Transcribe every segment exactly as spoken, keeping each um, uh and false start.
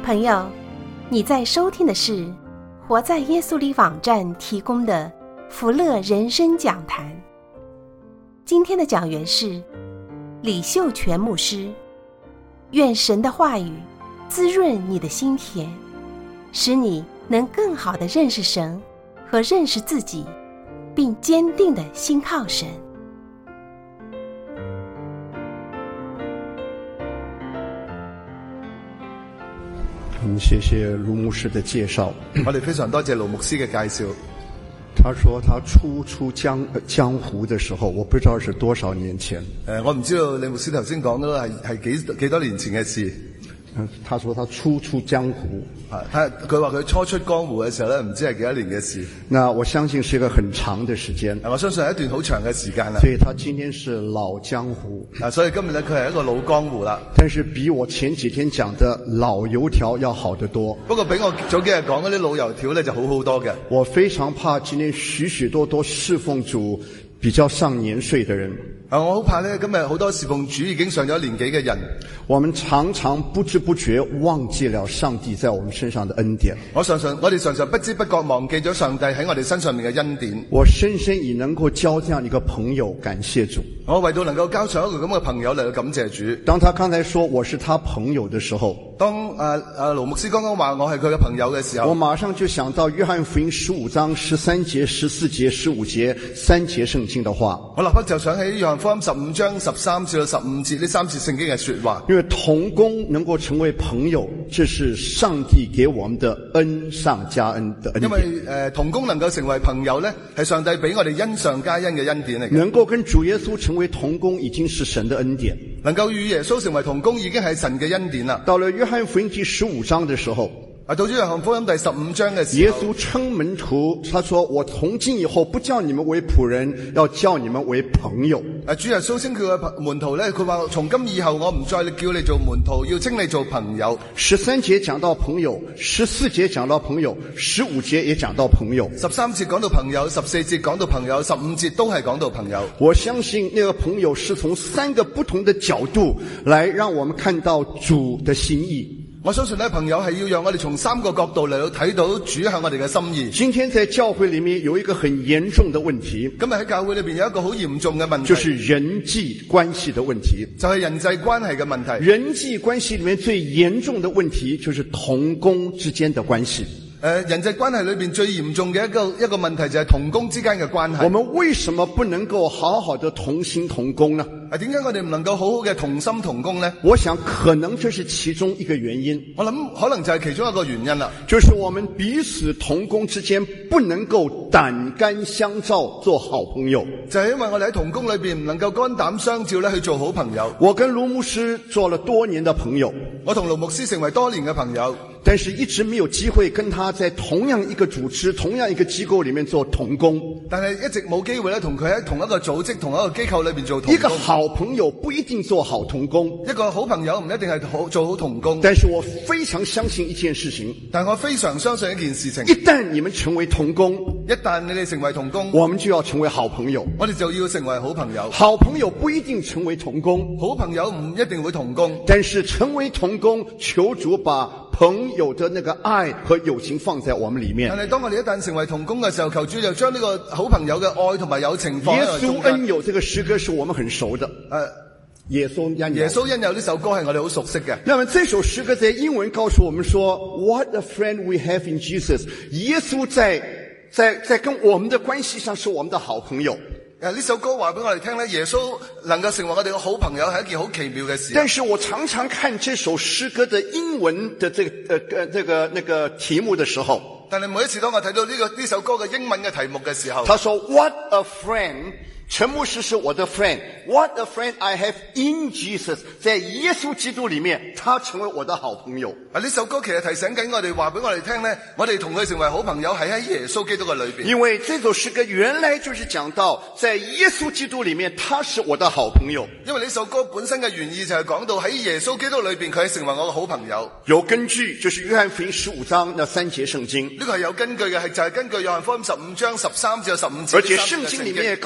朋友，你在收听的是活在耶稣里网站提供的福乐人生讲坛。今天的讲员是李秀全牧师。愿神的话语滋润你的心田，使你能更好地认识神和认识自己，并坚定地信靠神。 嗯，谢谢卢牧师的介绍。 我哋非常多謝盧牧師嘅介紹。 他說他初出江江湖的時候，我不知道是多少年前。 誒，我唔知道李牧師頭先講嗰個係係幾幾多年前嘅事。 嗯，他說他初出江湖。 啊，他佢話佢初出江湖嘅時候咧，唔知係幾多年嘅事。 那我相信是一個很長的時間。 我相信係一段好長嘅時間啦。 所以他今天是老江湖。 啊，所以今日咧佢係一個老江湖啦。 但是比我前幾天講的老油條要好得多。 不過比我早幾日講嗰啲老油條咧就好好多嘅。 我非常怕今天許許多多侍奉主比較上年歲的人。 啊，我好怕咧，今日好多侍奉主已經上咗年紀嘅人， 我們常常不知不覺忘記了上帝在我們身上的恩典。 我常常，我哋常常不知不覺忘記咗上帝喺我哋身上面嘅恩典。 我深深以能夠交這樣一個朋友感謝主。 我為到能夠交上一個咁嘅朋友嚟到感謝主。 當他剛才說我是他朋友的時候， 當誒誒盧牧師剛剛話我係佢嘅朋友嘅時候， 我馬上就想到約翰福音十五章十三節、十四節、十五節三節聖經的話。 我立刻就想起約翰福音十五章十三至到十五節呢三節聖經嘅說話。 因為同工能夠成為朋友，這是上帝給我們的恩上加恩的恩典。 因為誒、呃、同工能夠成為朋友咧，係上帝俾我哋恩上加恩嘅恩典嚟嘅。 能夠跟主耶穌成為同工，已經是神的恩典。 能夠與耶穌成為同工，已經係神嘅恩典啦。 到了約翰福音第十五章的時候， 啊，到咗約翰福音第十五章嘅時候， 耶穌稱門徒，他說：我從今以後不叫你們為僕人，要叫你們為朋友。 啊，主耶穌稱佢嘅門徒咧，佢話從今以後我唔再叫你做門徒，要稱你做朋友。 十三節講到朋友，十四節講到朋友，十五節也講到朋友。 十三節講到朋友，十四節講到朋友，十五節都係講到朋友。 我相信那個朋友是從三個不同的角度來讓我們看到主的心意。 我相信呢，朋友係要讓我哋從三個角度嚟到睇到主向我哋嘅心意。 今天在教會裏面有一個很嚴重的問題。 今日喺教會裏邊有一個好嚴重嘅問題， 就是人際關係的問題。 就係人際關係嘅問題。 人際關係裏面最嚴重的問題就是同工之間的關係。 誒，人際關係裏邊最嚴重嘅一個一個問題就係同工之間嘅關係。 我們為什麼不能夠好好的同心同工呢？ 啊，點解我哋唔能夠好好嘅同心同工呢？ 我想可能這是其中一個原因。 我諗可能就係其中一個原因啦。 就是我們彼此同工之間不能夠膽肝相照做好朋友。 就係因為我哋喺同工裏邊唔能夠肝膽相照咧去做好朋友。 我跟盧牧師做了多年的朋友， 我同盧牧師成為多年嘅朋友， 但是一直沒有機會跟他在同樣一個組織、同樣一個機構裏面做同工。 但係一直冇機會咧同佢喺同一個組織、同一個機構裏邊做同工。 一個好朋友不一定做好同工， 一個好朋友唔一定係好做好同工。 但是我非常相信一件事情， 但我非常相信一件事情， 一旦你們成為同工， 一旦你哋成為同工， 我們就要成為好朋友。 我哋就要成為好朋友。 好朋友不一定成為同工， 好朋友唔一定會同工， 但是成為同工，求主把朋友的那個愛和友情放在我們裏面。 但係當我哋一旦成為同工嘅時候，求主就將呢個好朋友嘅愛同埋友情放喺中間。 耶穌恩友這個詩歌是我們很熟的。 呃耶穌恩友， 耶穌恩友呢首歌係我哋好熟悉嘅。 那麼這首詩歌在英文告訴我們說 ，What a friend we have in Jesus。耶穌在在在跟我們的關係上是我們的好朋友。 誒，呢首歌話俾我哋聽咧，耶穌能夠成為我哋嘅好朋友係一件好奇妙嘅事。 但是我常常看這首詩歌的英文的這個呃呃這個那個題目的時候， 但係每一次當我睇到呢個呢首歌嘅英文嘅題目嘅時候， 他說 What a friend。陳牧師是我的 friend. What a friend I have in Jesus. 在耶穌基督裏面，他成為我的好朋友。 啊，呢首歌其實提醒緊我哋，話俾我哋聽咧，我哋同佢成為好朋友係喺耶穌基督嘅裏邊。 因為這首詩歌原來就是講到，在耶穌基督裏面，他是我的好朋友。 因為呢首歌本身嘅原意就係講到喺耶穌基督裏邊，佢係成為我嘅好朋友。 有根據，就是約翰福音十五章那三節聖經。 呢個係有根據嘅，係就係根據約翰福音十五章十三至十五節。 而且聖經裏面也告訴我們說，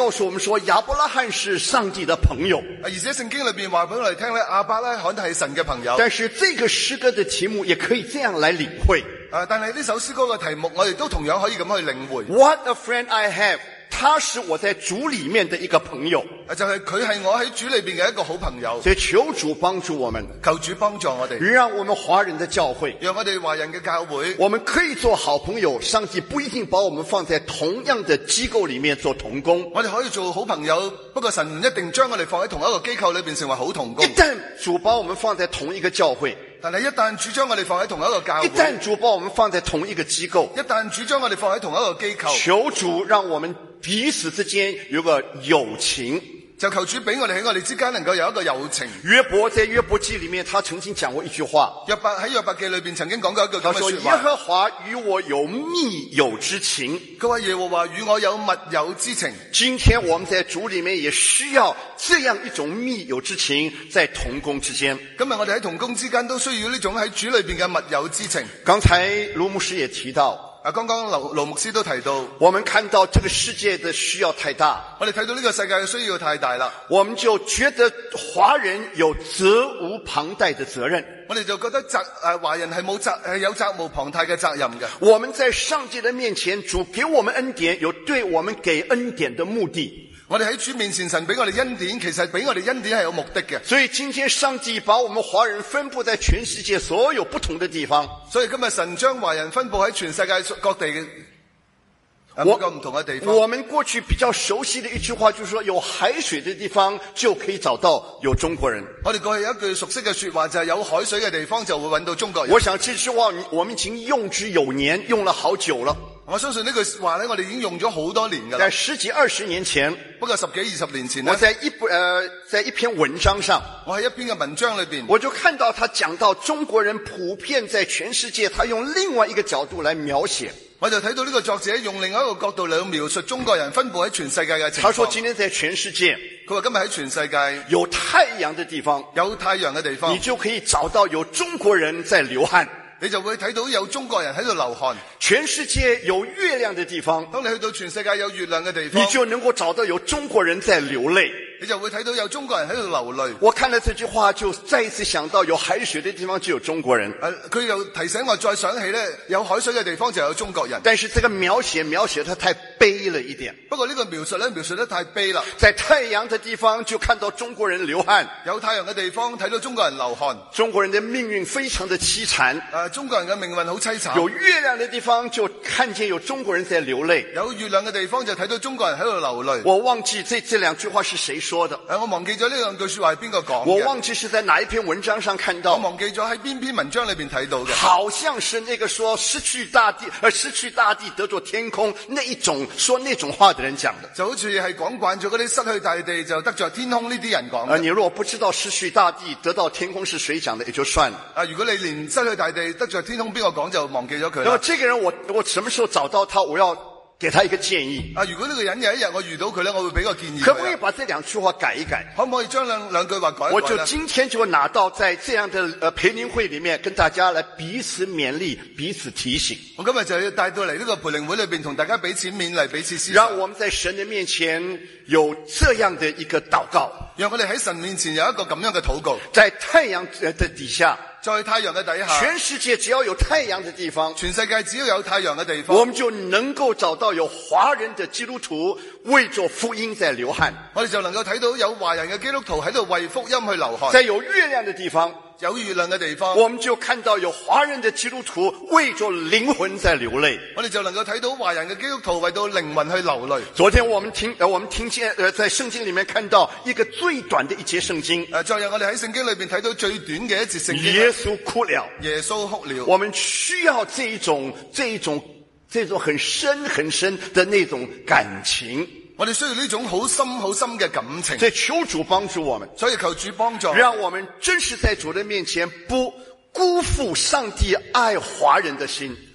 说亚伯拉罕是上帝的朋友。 而且聖經裏邊話俾我哋聽咧，亞伯拉罕係神嘅朋友。 但是這個詩歌的題目也可以這樣來領會。 啊，但係呢首詩歌嘅題目，我哋都同樣可以咁去領會。 What a friend I have， 他是我在主裏面的一個朋友。 就係佢係我喺主裏邊嘅一個好朋友。 所以求主幫助我們， 求主幫助我哋， 讓我們華人的教會， 讓我哋華人嘅教會， 我們可以做好朋友。上帝不一定把我們放在同樣的機構裏面做同工， 我哋可以做好朋友，不過神唔一定將我哋放喺同一個機構裏邊成為好同工。 一旦主把我們放在同一個教會， 但係一旦主將我哋放喺同一個教會， 一旦主把我們放在同一個機構， 一旦主將我哋放喺同一個機構， 求主讓我們彼此之間有個友情。 就求主俾我哋喺我哋之間能夠有一個友情。 約伯在約伯記裏面，他曾經講過一句話。 約伯喺約伯記裏邊曾經講過一句咁嘅說話。 他說耶和華與我有密友之情。 佢話耶和華與我有密友之情。 今天我們在主裏面也需要這樣一種密友之情，在同工之間。 今日我哋喺同工之間都需要呢種喺主裏邊嘅密友之情。 剛才盧牧師也提到。 啊，剛剛盧盧牧師都提到， 我們看到這個世界的需要太大， 我哋睇到呢個世界嘅需要太大啦， 我們就覺得華人有責無旁貸的責任， 我哋就覺得責誒華人係冇責係有責無旁貸嘅責任嘅。 我們在上帝的面前，主給我們恩典，有對我們給恩典的目的。 我哋喺主面前，神俾我哋恩典，其實俾我哋恩典係有目的嘅。 所以今天上帝把我們華人分布在全世界所有不同的地方。 所以今日神將華人分布喺全世界各地嘅我個唔同嘅地方。 我們過去比較熟悉的一句話就是說，有海水的地方就可以找到有中國人。 我哋過去有一句熟悉嘅說話，就係有海水嘅地方就會揾到中國人。 我想這句話我們已經用之有年，用了好久了。 我相信呢句話咧，我哋已經用咗好多年噶啦。 在十幾二十年前， 不過十幾二十年前呢， 我在一呃在一篇文章上， 我喺一篇嘅文章裏邊， 我就看到他講到中國人普遍在全世界，他用另外一個角度來描寫。 我就睇到呢個作者用另外一個角度嚟描述中國人分布喺全世界嘅情況。 他說今天在全世界， 佢話今日喺全世界有太陽的地方， 有太陽嘅地方， 你就可以找到有中國人在流汗。 你就會睇到有中國人喺度流汗。 全世界有月亮的地方， 當你去到全世界有月亮嘅地方， 你就能夠找到有中國人在流淚。 你就會睇到有中國人喺度流淚。 我看了這句話，就再一次想到有海水的地方就有中國人。 誒，佢又提醒我再想起咧，有海水嘅地方就有中國人。 但是這個描寫描寫得太悲了一點。 不過呢個描述咧描述得太悲啦。 在太陽的地方就看到中國人流汗， 有太陽嘅地方睇到中國人流汗。 中國人的命運非常的淒慘。 誒，中國人嘅命運好淒慘。 有月亮的地方就看見有中國人在流淚， 有月亮嘅地方就睇到中國人喺度流淚。 我忘記這這兩句話是誰說的。 誒，我忘記咗呢兩句說話係邊個講嘅。 我忘記是在哪一篇文章上看到。 我忘記咗喺邊篇文章裏邊睇到嘅。 好像是那個說失去大地，而失去大地得作天空那一種說那種話的人講的。 就好似係講慣咗嗰啲失去大地就得着天空呢啲人講嘅。 而你如果不知道失去大地得到天空是誰講的，也就算了。 啊，如果你連失去大地得着天空邊個講就忘記咗佢。 那麼這個人我我什麼時候找到他，我要給他一個建議。 啊，如果呢個人有一日我遇到佢咧，我會俾個建議。 可不可以把這兩句話改一改？ 可唔可以將兩兩句話改一改？ 我就今天就拿到在這樣的呃培靈會裏面，跟大家來彼此勉勵、彼此提醒。 我今日就要帶到嚟呢個培靈會裏邊，同大家彼此勉勵、彼此思想。 讓我們在神的面前有這樣的一個禱告， 讓我哋喺神面前有一個咁樣嘅禱告， 在太陽的底下。 在太陽嘅底下， 全世界只要有太陽的地方， 全世界只要有太陽嘅地方， 我們就能夠找到有華人的基督徒為着福音在流汗。 我哋就能夠睇到有華人嘅基督徒喺度為福音去流汗。 在有月亮的地方， 有月亮嘅地方， 我們就看到有華人的基督徒為着靈魂在流淚。 我哋就能夠睇到華人嘅基督徒為到靈魂去流淚。 昨天我們聽，呃，我們聽見，呃，在聖經裏面看到一個最短的一節聖經。 誒，昨日我哋喺聖經裏邊睇到最短嘅一節聖經。 耶穌哭了， 耶穌哭了。 我們需要這一種、這一種、這種很深很深的那種感情。 我哋需要呢種好深好深嘅感情。 所以求主幫助我們， 所以求主幫助， 讓我們真實在主的面前不辜負上帝愛華人的心。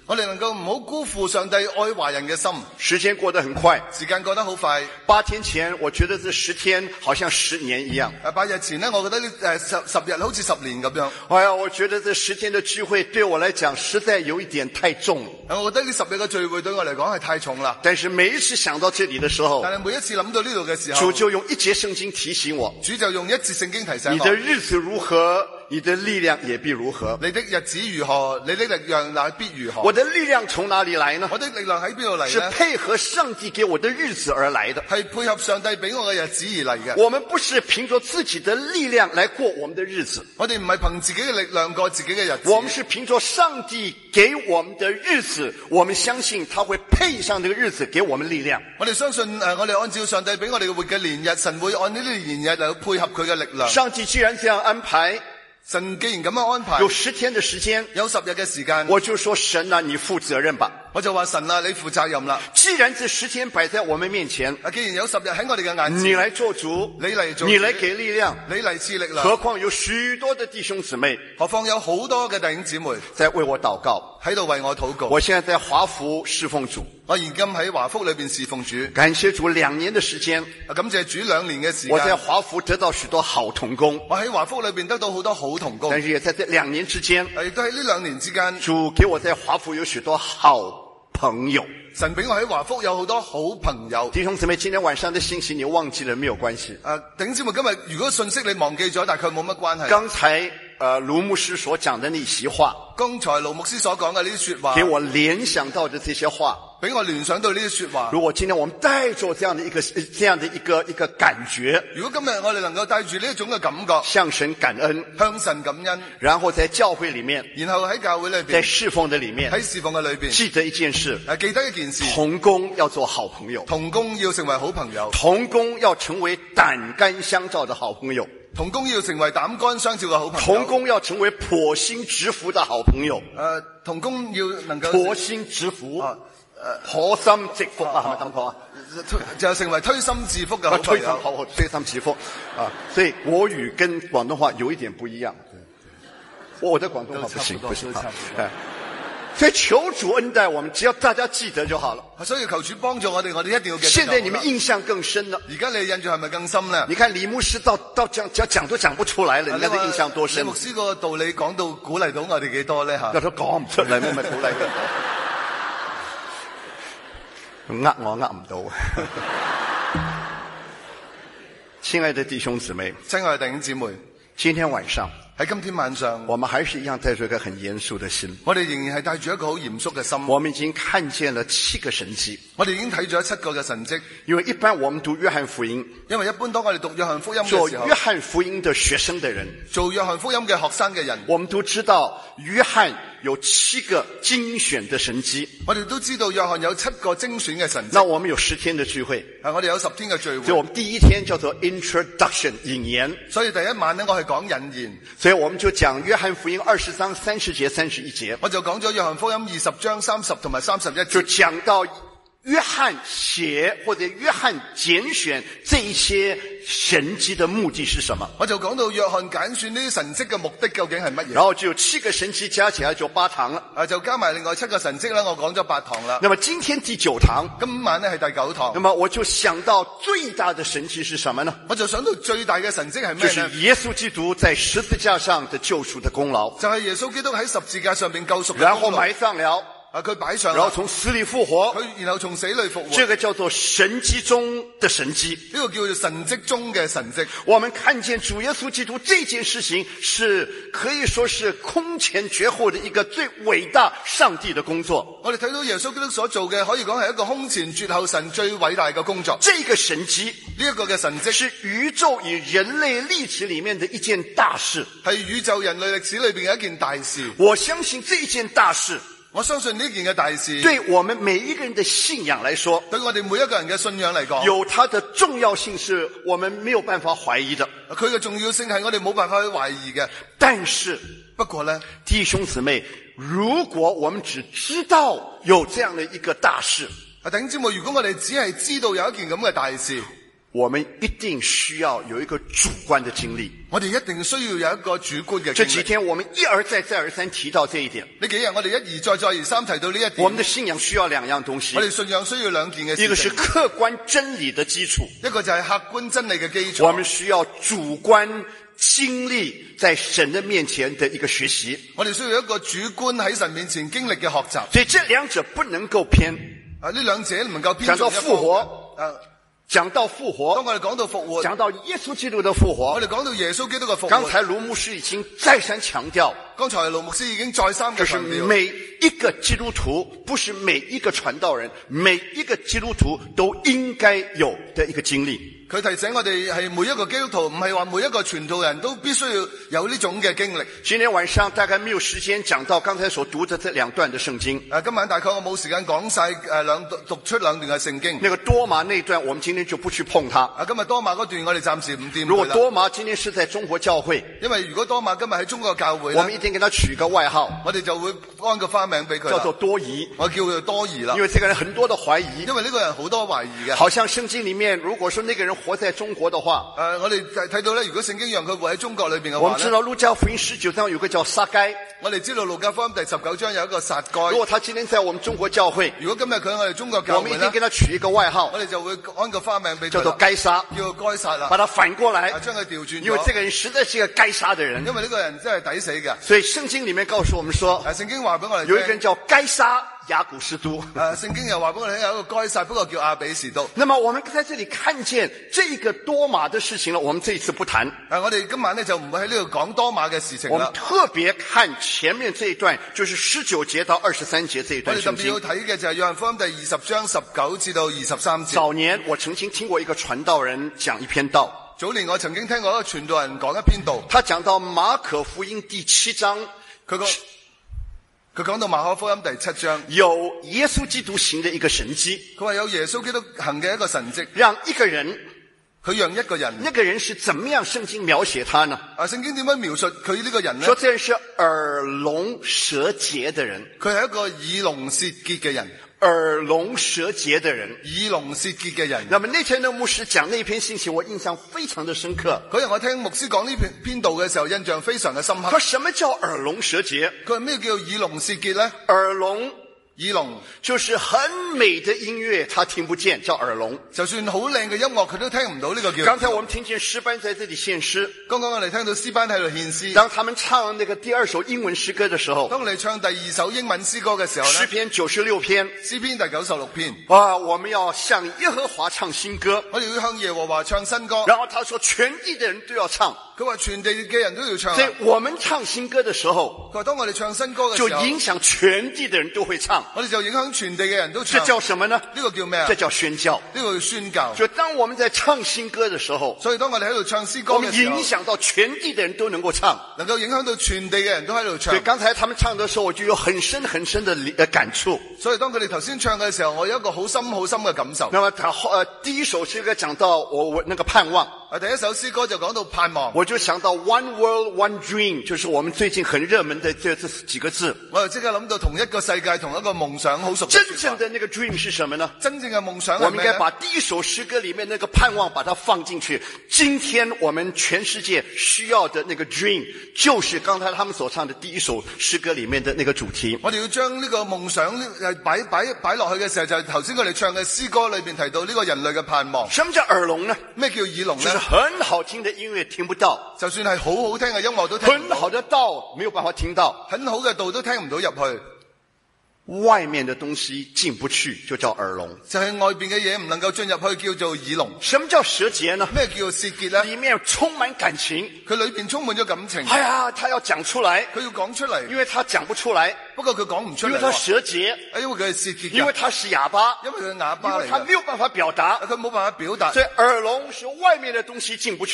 我哋能夠唔好辜負上帝愛華人嘅心。 時間過得很快， 時間過得好快。 八天前，我覺得這十天好像十年一樣。 誒，八日前呢，我覺得呢誒十十日好似十年咁樣。 哎呀，我覺得這十天的聚會對我來講實在有一點太重了。 我覺得呢十日嘅聚會對我嚟講係太重啦。 但是每一次想到這裡的時候， 但係每一次諗到呢度嘅時候， 主就用一節聖經提醒我， 主就用一節聖經提醒我， 你的日子如何，你的力量也必如何。 你的日子如何，你的力量也必如何。 我的力量從哪裡來呢？ 我的力量喺邊度嚟呢？ 是配合上帝給我的日子而來的， 係配合上帝俾我嘅日子而嚟嘅。 我們不是憑着自己的力量來過我們的日子， 我哋唔係憑自己嘅力量過自己嘅日子， 我們是憑着上帝給我們的日子，我們相信他會配上這個日子給我們力量。 我哋相信誒，我哋按照上帝俾我哋嘅活嘅年日，神會按呢啲年日嚟配合佢嘅力量。 上帝既然這樣安排， 神既然咁樣安排， 有十天的時間， 有十日嘅時間， 我就說神啊，你負責任吧。 我就話神啊，你負責任啦。 既然這十天擺在我們面前， 既然有十日喺我哋嘅眼前， 你來做主， 你嚟做主， 你來給力量， 你嚟賜力量。 何況有許多的弟兄姊妹， 何況有好多嘅弟兄姊妹在為我禱告， 喺度為我禱告。 我現在在華福侍奉主， 我現今喺華福裏邊侍奉主， 感謝主兩年的時間， 感謝主兩年嘅時間。 我在華福得到許多好同工， 我喺華福裏邊得到好多好同工， 但是也在這兩年之間， 亦都喺呢兩年之間， 主給我在華福有許多好朋友。 神俾我喺華福有好多好朋友。 弟兄姊妹，今天晚上的信息你忘記了沒有關係。 誒，弟兄姊妹，今日如果信息你忘記咗，大概冇乜關係。 剛才呃盧牧師所講的那席話， 剛才盧牧師所講嘅呢啲說話， 給我聯想到的這些話， 俾我聯想到呢啲說話。 如果今天我們帶着這樣的一個這樣的一個一個感覺， 如果今日我哋能夠帶住呢一種嘅感覺， 向神感恩， 向神感恩， 然後在教會裏面， 然後喺教會裏邊， 在侍奉的裏面， 喺侍奉嘅裏邊， 記得一件事， 誒，記得一件事， 同工要做好朋友， 同工要成為好朋友， 同工要成為膽肝相照的好朋友， 同工要成為膽肝相照嘅好朋友， 同工要成為剖心直腹的好朋友， 誒，同工要能夠剖心直腹， 啊， 誒，剖心直腹啊，係咪咁講啊？ 就成為推心置腹嘅好朋友， 好，推心置腹啊！所以國語跟廣東話有一點不一樣，我的廣東話不行，不行，哎。所以求主恩待我們，只要大家記得就好了。 所以求主幫助我哋，我哋一定要記得。 現在你們印象更深了。 而家你印象係咪更深呢？ 你看李牧師到到講講講都講不出來了，你看這印象多深。 李牧師個道理講到鼓勵到我哋幾多呢？吓， 有時候講唔出嚟，咩咪鼓勵佢？呃我呃唔到。親愛的弟兄姊妹， 親愛的弟兄姊妹， 今天晚上。 喺今天晚上， 我們還是一樣帶着一個很嚴肅的心。 我哋仍然係帶住一個好嚴肅嘅心。 我們已經看見了七個神蹟。我哋已經睇咗七個嘅神蹟。因為一般我們讀約翰福音，因為一般當我哋讀約翰福音嘅時候，做約翰福音的學生的人，做約翰福音嘅學生嘅人，我們都知道約翰有七個精選的神蹟。我哋都知道約翰有七個精選嘅神蹟。那我們有十天的聚會，啊，我哋有十天嘅聚會。所以我們第一天叫做 introduction 引言。所以第一晚呢，我係講引言。所以我們就講約翰福音二十章三十節三十一節，我就講咗約翰福音二十章三十同埋三十一節，就講到約翰寫或者約翰揀選這一些神蹟的目的是什麼？我就講到約翰揀選呢啲神蹟嘅目的究竟係乜嘢？然後就有七個神蹟加起來就八堂了，啊，就加埋另外七個神蹟啦，我講咗八堂啦。那麼今天第九堂，今晚呢係第九堂。那麼我就想到最大的神蹟是什麼呢？我就想到最大嘅神蹟係咩呢？就是耶穌基督在十字架上的救贖的功勞，就係耶穌基督喺十字架上面救贖，然後埋葬了。啊！佢擺上，然後從死裏復活，佢然後從死裏復活，這個叫做神蹟中的神蹟，呢個叫做神蹟中嘅神蹟。我們看見主耶穌基督這件事情是可以說是空前絕後的一個最偉大上帝的工作。我哋睇到耶穌基督所做嘅，可以講係一個空前絕後神最偉大嘅工作。這個神蹟，呢一個嘅神蹟，是宇宙與人類歷史裏面的一件大事，係宇宙人類歷史裏邊嘅一件大事。我相信這件大事。我相信呢件嘅大事，對我們每一個人的信仰來說，對我哋每一個人嘅信仰嚟講，有它的重要性，是我們沒有辦法懷疑的。佢嘅重要性係我哋冇辦法去懷疑嘅。但是，不過呢，弟兄姊妹，如果我們只知道有這樣的一個大事，啊，弟兄姊妹，如果我哋只係知道有一件咁嘅大事， 我们一定需要有一个主观的经历。 我哋一定需要有一個主觀嘅經歷。 這幾天我們一而再再而三提到這一點。 呢幾日我哋一而再再而三提到呢一點。 我們的信仰需要兩樣東西。 我哋信仰需要兩件嘅事情。 一個是客觀真理的基礎， 一個就係客觀真理嘅基礎。 我們需要主觀經歷在神的面前的一個學習。 我哋需要一個主觀喺神面前經歷嘅學習。 所以這兩者不能夠偏。 啊，呢兩者唔能夠偏。 講到復活， 啊。 講到復活， 當我哋講到復活， 講到耶穌基督的復活， 我哋講到耶穌基督嘅復活。 剛才盧牧師已經再三強調， 剛才盧牧師已經再三嘅強調， 就是每一個基督徒，不是每一個傳道人，每一個基督徒都應該有的一個經歷。 佢提醒我哋係每一個基督徒，唔係話每一個傳道人都必須要有呢種嘅經歷。 今天晚上大概沒有時間講到剛才所讀的這兩段的聖經。 啊，今晚大概我冇時間講晒誒兩讀出兩段嘅聖經。 那個多馬那段，我們今天就不去碰它。 啊，今日多馬嗰段我哋暫時唔掂佢啦。 如果多馬今天是在中國教會， 因為如果多馬今日喺中國教會， 我們一定給他取一個外號， 我哋就會安個花名俾佢， 叫做多疑。 我叫佢多疑啦， 因為這個人很多的懷疑， 因為呢個人好多懷疑嘅。 好像聖經裏面，如果說那個人活在中國的話， 誒、呃，我哋睇到咧，如果聖經讓佢活喺中國裏邊嘅話， 我們知道路加福音十九章有個叫撒該， 我哋知道路加福音第十九章有一個撒該。 如果他今天在我們中國教會， 如果今日佢喺我哋中國教會， 我們一定給他取一個外號， 我哋就會安個花名俾佢， 叫做該撒， 叫做該撒啦， 把他反過來， 將佢調轉， 因為這個人實在是一個該撒的人， 因為呢個人真係抵死嘅。 所以聖經裏面告訴我們說， 誒，聖經話俾我哋聽， 有一個人叫該撒雅古士都。 誒，聖經又話俾我哋聽有一個該撒，不過叫亞比士都。 那麼我們在這裡看見這個多馬的事情了，我們這一次不談。 誒，我哋今晚呢就唔會喺呢度講多馬嘅事情啦。 我們特別看前面這一段，就是十九節到二十三節這一段聖經。 我哋特別要睇嘅就係約翰福音第二十章十九至到二十三節。 早年我曾經聽過一個傳道人講一篇道。 早年我曾經聽過一個傳道人講一篇道， 他講到馬可福音第七章， 佢講佢講到馬可福音第七章， 有耶穌基督行的一個神蹟。 佢話有耶穌基督行嘅一個神蹟， 讓一個人， 佢讓一個人， 那個人是怎麼樣聖經描寫他呢？ 啊，聖經點樣描述佢呢個人呢？ 說這人是耳聾舌結的人， 佢係一個耳聾舌結嘅人。 耳聾舌結的人， 耳聾舌結嘅人。 那麼那天的牧師講那篇信息，我印象非常的深刻。 嗰日我聽牧師講呢篇篇道嘅時候，印象非常嘅深刻。 佢什麼叫耳聾舌結？ 佢話咩叫耳聾舌結呢？ 耳聾。 耳聾就是很美的音樂，他聽不見，叫耳聾。 就算好靚嘅音樂，佢都聽唔到，呢個叫。 剛才我們聽見詩班在這裡獻詩， 剛剛我哋聽到詩班喺度獻詩。 當他們唱那個第二首英文詩歌的時候， 當我哋唱第二首英文詩歌嘅時候呢， 詩篇九十六篇， 詩篇第九十六篇。 哇，我們要向耶和華唱新歌， 我哋要向耶和華唱新歌。 然後他說全地的人都要唱， 佢話全地嘅人都要唱。 所以我們唱新歌的時候， 佢話當我哋唱新歌嘅時候， 就影響全地的人都會唱， 我哋就影響全地嘅人都唱。 這叫什麼呢？ 呢個叫咩啊？ 這叫宣教。 呢個叫宣教。 就當我們在唱新歌的時候， 所以當我哋喺度唱詩歌我嘅時候， 們影響到全地的人都能夠唱， 能夠影響到全地嘅人都喺度唱。 所以剛才他們唱的時候，我就有很深很深的呃感觸。 所以當佢哋頭先唱嘅時候，我有一個好深好深嘅感受。 那麼他呃第一首詩歌講到我我那個盼望， 啊第一首詩歌就講到盼望， 我就想到 One World One Dream，就是我們最近很熱門的這這幾個字。 我就即刻諗到同一個世界同一個夢想好熟。 真正的那個 dream 是什麼呢？ 真正嘅夢想係咩呢？ 我們應該把第一首詩歌裡面那個盼望把它放進去。今天我們全世界需要的那個 dream，就是剛才他們所唱的第一首詩歌裡面的那個主題。 我哋要將呢個夢想誒擺擺擺落去嘅時候，就係頭先我哋唱嘅詩歌裏邊提到呢個人類嘅盼望。 什麼叫耳聾呢？ 咩叫耳聾呢？ 就是很好聽的音樂聽不到， 就算係好好聽嘅音樂都聽唔到， 很好的道沒有辦法聽到， 很好嘅道都聽唔到入去。 外面的東西進不去，就叫耳聾。 就係外邊嘅嘢唔能夠進入去，叫做耳聾。 什麼叫舌結呢？ 咩叫舌結呢？ 裡面充滿感情， 佢裏邊充滿咗感情。 哎呀，他要講出來， 佢要講出嚟， 因為他講不出來。 不過佢講唔出嚟， 因為他舌結， 因為佢係舌結， 因為他是啞巴， 因為佢係啞巴嚟嘅， 因為他沒有辦法表達， 佢冇辦法表達。 所以耳聾是外面的東西進不去。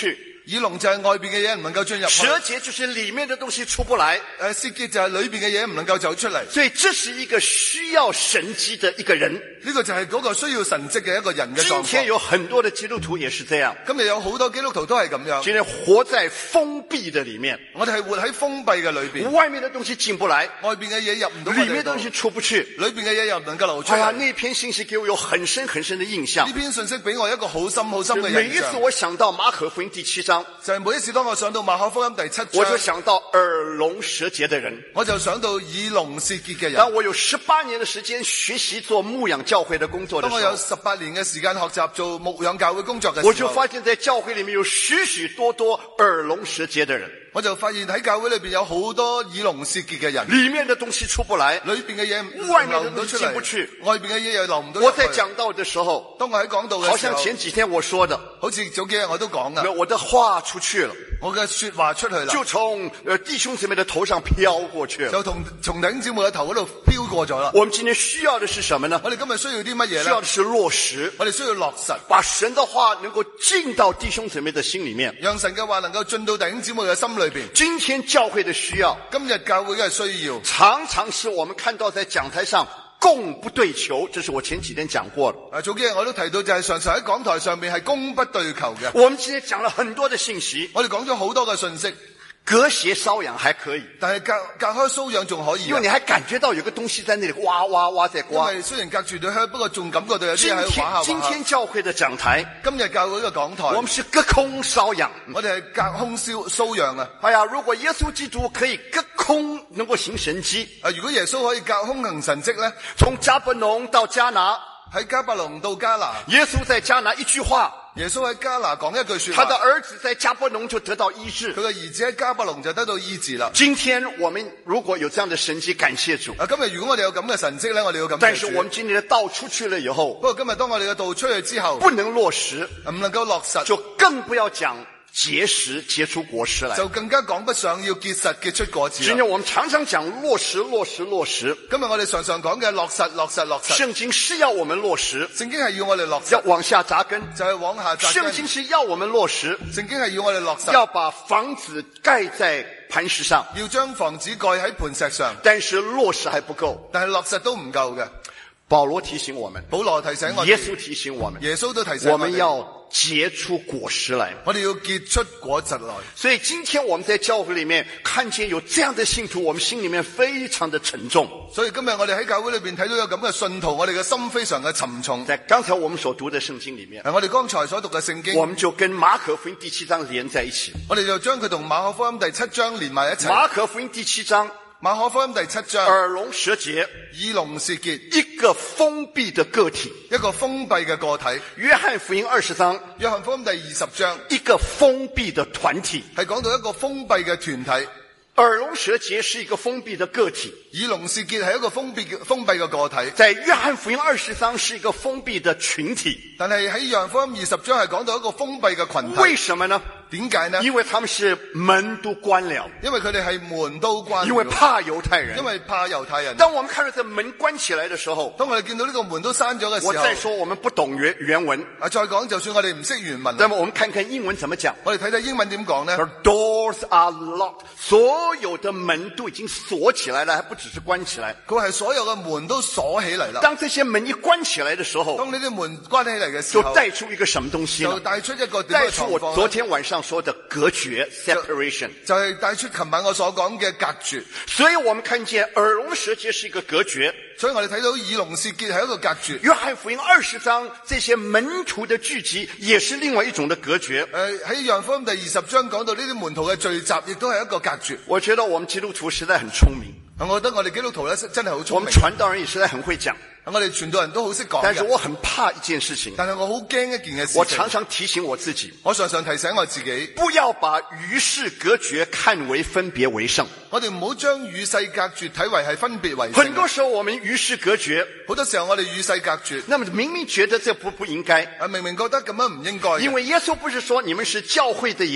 耳聾就係外邊嘅嘢唔能夠進入去。 舌結就是裡面的東西出不來。 誒，舌結就係裏邊嘅嘢唔能夠走出嚟。 所以這是一個需要神蹟的一個人。 呢個就係嗰個需要神蹟嘅一個人嘅狀況。 今天有很多的基督徒也是這樣。 今日有好多基督徒都係咁樣。 今天活在封閉的裡面。 我哋係活喺封閉嘅裏邊。 外面的東西進不來， 外邊嘅嘢入唔到我哋度。 裡面的東西出不去， 裏邊嘅嘢又唔能夠流出嚟。 哎呀，那篇信息給我有很深很深的印象。 呢篇信息俾我一個好深好深嘅印象。 每一次我想到馬可福音第七章， 就係每一次當我想到馬可福音第七章， 我就想到耳聾舌結的人， 我就想到耳聾舌結嘅人。 當我有十八年的時間學習做牧養教會的工作的時候， 當我有十八年嘅時間學習做牧養教會工作嘅時候， 我就發現在教會裡面有許許多多耳聾舌結的人。 我就發現喺教會裏邊有好多耳聾舌結嘅人， 裡面的東西出不來， 裏邊嘅嘢外面的東西進不去， 外邊嘅嘢又流唔到。 我在講道的時候， 當我喺講道嘅時候， 好像前幾天我說的， 好似早幾日我都講啊， 我的話出去了， 我嘅說話出去了， 就從呃弟兄姊妹的頭上飄過去了， 就同從弟兄姊妹嘅頭嗰度飄過咗啦。 我們今天需要的是什麼呢？ 我哋今日需要啲乜嘢呢？ 需要的是落實， 我哋需要落實， 把神的話能夠進到弟兄姊妹的心裡面， 讓神嘅話能夠進到弟兄姊妹嘅心裏邊。 今天教會的需要， 今日教會嘅需要， 常常是我們看到在講台上供不對求，這是我前幾天講過的。 啊，早幾日我都提到，就係常常喺講台上面係供不對求嘅。 我們今天講了很多的信息， 我哋講咗好多嘅信息。 隔靴搔癢還可以， 但係隔隔開搔癢仲可以， 因為你還感覺到有個東西在那裡哇哇哇在刮。 因為雖然隔住對靴，不過仲感覺到有啲喺度滑下滑下。 今天教會的講台， 今日教會嘅講台， 我們是隔空搔癢， 我哋係隔空搔搔癢啊！ 哎呀，如果耶穌基督可以隔空能夠行神蹟， 啊，如果耶穌可以隔空行神蹟咧， 從迦百農到迦拿， 喺迦百農到迦拿， 耶穌在迦拿一句話。 耶穌喺迦拿講一句說話， 他的兒子在迦百農就得到醫治， 佢嘅兒子喺迦百農就得到醫治啦。 今天我們如果有這樣的神蹟，感謝主。 啊，今日如果我哋有咁嘅神蹟咧，我哋要感謝主。 但是我們今天的道出去了以後， 不過今日當我哋嘅道出去之後， 不能落實， 唔能夠落實， 就更不要講結實結出果實來， 就更加講不上要結實結出果子。 今天我們常常講落實落實落實， 今日我哋常常講嘅落實落實落實， 聖經是要我們落實， 聖經係要我哋落實， 要往下扎根， 就係往下扎根。 聖經是要我們落實， 聖經係要我哋落實， 要把房子蓋在磐石上， 要將房子蓋喺磐石上， 但是落實還不夠， 但係落實都唔夠嘅。 保羅提醒我們， 保羅提醒我們， 耶穌提醒我們， 耶穌都提醒我們， 我們要結出果實來， 我哋要結出果子來。 所以今天我們在教會裡面看見有這樣的信徒，我們心裡面非常的沉重。 所以今日我哋喺教會裏邊睇到有咁嘅信徒，我哋嘅心非常嘅沉重。 在剛才我們所讀的聖經裡面， 我哋剛才所讀嘅聖經， 我們就跟馬可福音第七章連在一起， 我哋就將佢同馬可福音第七章連埋一齊。 馬可福音第七章， 馬可福音第七章， 耳聾舌結， 耳聾舌結， 一個封閉的個體， 一個封閉嘅個體。 約翰福音二十章， 約翰福音第二十章， 一個封閉的團體， 係講到一個封閉嘅團體。 耳聾舌結是一個封閉的個體， 耳聾舌結係一個封閉嘅封閉嘅個體。 在約翰福音二十章是一個封閉的群體， 但係喺約翰福音二十章係講到一個封閉嘅群體。 為什麼呢？ 點解呢？ 因為他們是門都關了， 因為佢哋係門都關了， 因為怕猶太人， 因為怕猶太人。 當我們看到這門關起來的時候， 當我哋見到呢個門都閂咗嘅時候， 我再說我們不懂原原文啊，再講就算我哋唔識原文， 那麼我們看看英文怎麼講。 我哋睇睇英文點講呢？ The doors are locked， 所有的門都已經鎖起來了，還不只是關起來。 佢係所有嘅門都鎖起嚟啦。 當這些門一關起來的時候， 當呢啲門關起嚟嘅時候， 就帶出一個什麼東西呢？ 就帶出一個點樣嘅狀況呢？ 帶出我昨天晚上說的隔絕 separation， 就係帶出琴晚我所講嘅隔絕。 所以我們看見耳聾舌結是一個隔絕， 所以我哋睇到耳聾舌結係一個隔絕。 約翰福音二十章這些門徒的聚集也是另外一種的隔絕。 誒，喺約翰福音第二十章講到呢啲門徒嘅聚集，亦都係一個隔絕。 我覺得我們基督徒實在很聰明， 我覺得我哋基督徒咧真係好聰明。 我們傳道人也實在很會講。 我哋傳道人都好識講， 但是我很怕一件事情， 但係我好驚一件嘅事情。 我常常提醒我自己， 我常常提醒我自己， 不要把與世隔絕看為分別為聖。 我哋唔好將與世隔絕睇為係分別為聖。 很多時候我們與世隔絕， 好多時候我哋與世隔絕， 那麼明明覺得這不不應該， 啊明明覺得咁樣唔應該。 因為耶穌不是說你們是教會的鹽。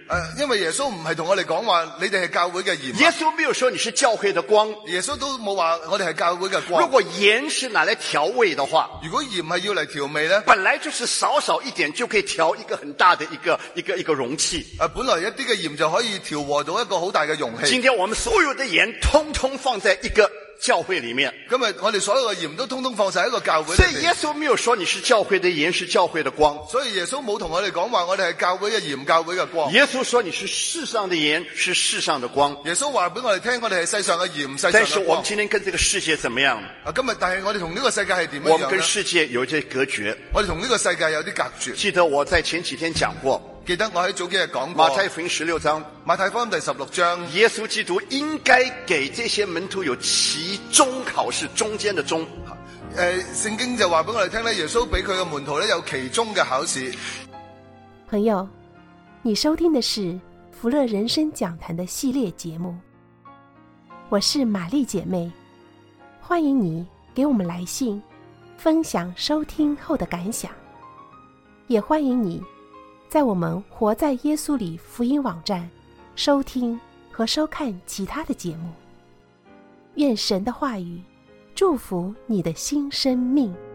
誒，因為耶穌唔係同我哋講話，你哋係教會嘅鹽。 耶穌沒有說你是教會的光， 耶穌都冇話我哋係教會嘅光。 如果鹽是拿來調味的話， 如果鹽係要嚟調味呢， 本來就是少少一點就可以調一個很大的一個一個一個容器。 誒，本來一啲嘅鹽就可以調和到一個好大嘅容器。 今天我們所有的鹽通通放在一個教會裏面， 今日我哋所有嘅鹽都通通放晒喺一個教會裏面。 所以耶穌沒有說你是教會的鹽，是教會的光。 所以耶穌冇同我哋講話，我哋係教會嘅鹽，教會嘅光。 耶穌說你是世上的鹽，是世上的光。 耶穌話俾我哋聽，我哋係世上嘅鹽，世上嘅光。 但是我們今天跟這個世界怎麼樣？ 啊，今日但係我哋同呢個世界係點樣呢？ 我們跟世界有一些隔絕。 我哋同呢個世界有啲隔絕。 記得我在前幾天講過。 記得我喺早幾日講過馬太福音十六章， 馬太福音第十六章， 耶穌基督應該給這些門徒有期中考試，中間的中。 誒，聖經就話俾我哋聽咧，耶穌俾佢嘅門徒咧有期中嘅考試。 朋友，你收聽的是福樂人生講壇的系列節目，我是瑪麗姐妹，歡迎你給我們來信，分享收聽後的感想，也歡迎你在我們活在耶穌裡福音網站收聽和收看其他的節目。願神的話語祝福你的新生命。